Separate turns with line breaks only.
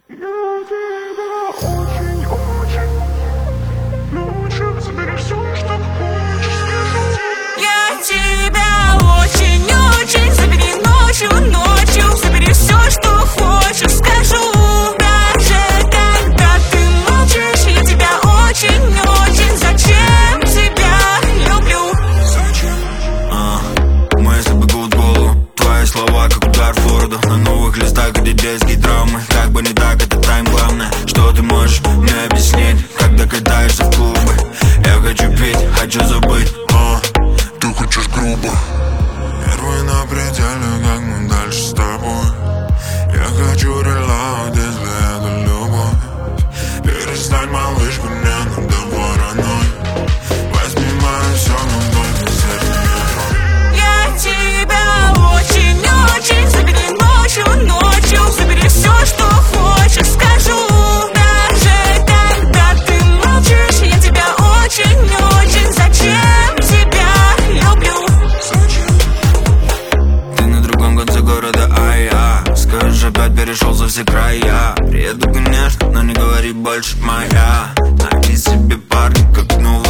Я тебя очень-очень лучше. Забери все, что хочешь, скажу тебе.
Я тебя очень-очень забери ночью. Забери все, что хочешь, скажу. Даже когда ты молчишь, я тебя очень-очень. Зачем тебя люблю?
Мысли бегут в голову, твои слова как удар Форда. На новых листах, где детские травмы. Как бы не так, это тайм главное. Что ты можешь мне объяснить, когда катаешься в клубы? Я хочу пить, хочу забыть.
Ты хочешь грубо. Первый на пределе, как мы дальше с тобой. Я хочу релаут, если это любовь. Перестань, малышка, мне надо вороной. Возьми мое все, но только сердце не трогай.
Я тебя очень-очень забери ночью. Забери все, что хочешь, скажу. Даже когда ты молчишь, я тебя очень-очень. Зачем тебя люблю?
Ты на другом конце города, а я, скажешь, опять перешел за все края. Приеду, конечно, но не говори больше моя. Найди себе парня, как новый